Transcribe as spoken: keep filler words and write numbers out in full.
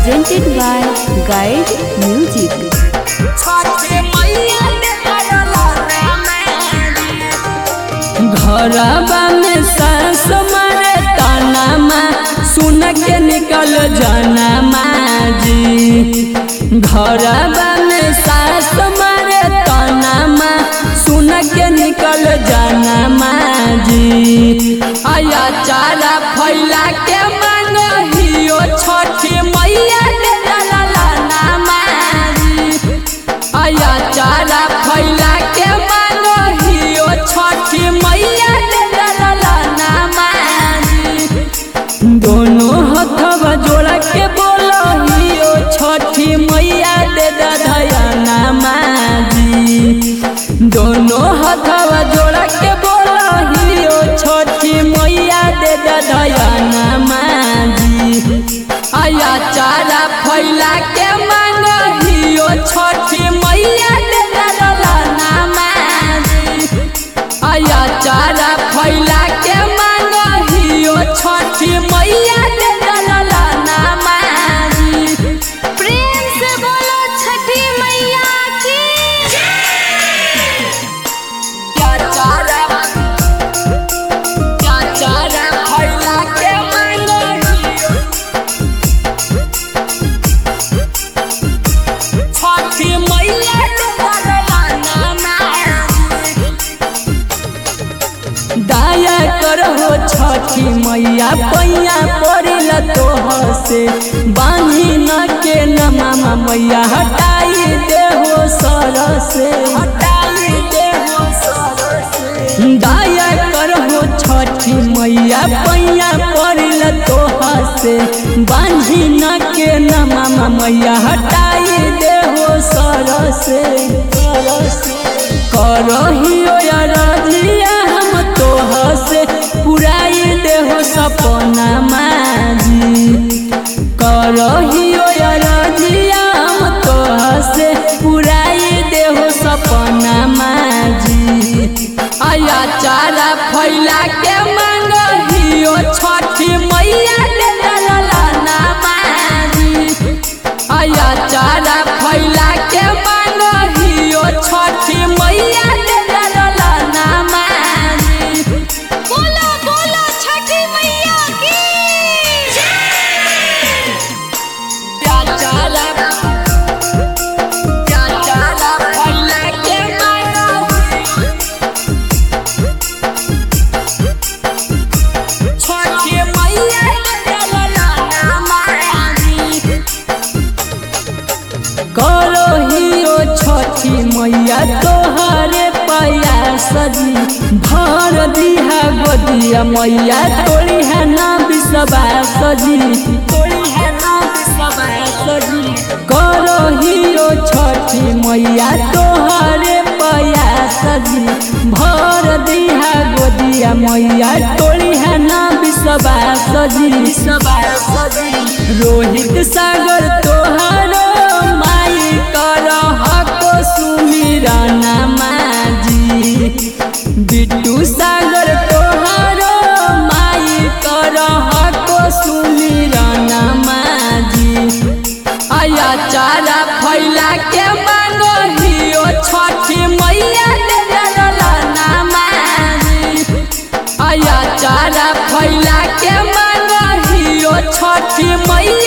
presented by Guide Music. घरबा में सास मारे ताना माँ सुन के निकल जाना माँ जी। घरबा में सास मारे ताना माँ सुन के निकल जाना माँ जी। आया चारा फैला के मांगो हियो छठी मैया के दलाना माँ जी। आया चारा फैला के मांगो हियो छठी मैया के दलाना माँ जी। दोनों हथवा जोड़ा के बोलो हियो छठी मैया दे दयाना माँ जी। दोनों हथवा जोड़ा के बोलो हियो छठी मैया दे दयाना माँ जी। आया चारा फैला के मांगो हियो छठी मैया दे दयाना माँ जी। आया चारा फैला के मांगो हियो छठी मैया दे दयाना माँ जी। प्रेम से बोलो छठी मैया की। क्या चारा क्या चारा फैला के मांगो हियो छठी मैया दे दयाना माँ जी। दाया करहो छठी मैया पैया पड़िल तोह से बांधी न के नमा मैया हटाई देहो सर से हटाई देहो सर से। दाया करहो छठी मैया पैया पड़िल तोह से बांधी न के नमा मैया हटाई देहो सर से सर से। करहियो रजिया हम तोह से पुराई देहो सपना माँ जी। करहियो रजिया हम तोह से पुराई देहो सपना माँ जी। आया चारा फैला के मांगो हियो छठी मैया दे दयाना माँ जी। आया चारा फैला के मांगो हियो छठी मैया दे दयाना माँ जी। बोलो बोलो छठी मैया की। क्या चारा क्या चारा फैला के मांगो छठी मैया दे दयाना माँ जी। करो हियो छठी मैया तोहरे पाया सजी भर दिहा गोदिया मैया तोड़ी है ना बिसबा सजी तोड़ी है ना बिसबा सजी। करो हियो छठी मैया तोहरे पाया सजी भर दिहा गोदिया मैया तोड़ी है ना बिसबा सजी बिसबा सजी। रोहित सागर तोहरो माई कर हको सुमिरना माँ जी। बिट्टू सागर तोहरो माई कर हको सुमिरना माँ जी। आया चारा फैला के मांगो हियो छठी मैया दे दयाना माँ जी। आया चारा फैला के मांगो हियो छठी मैया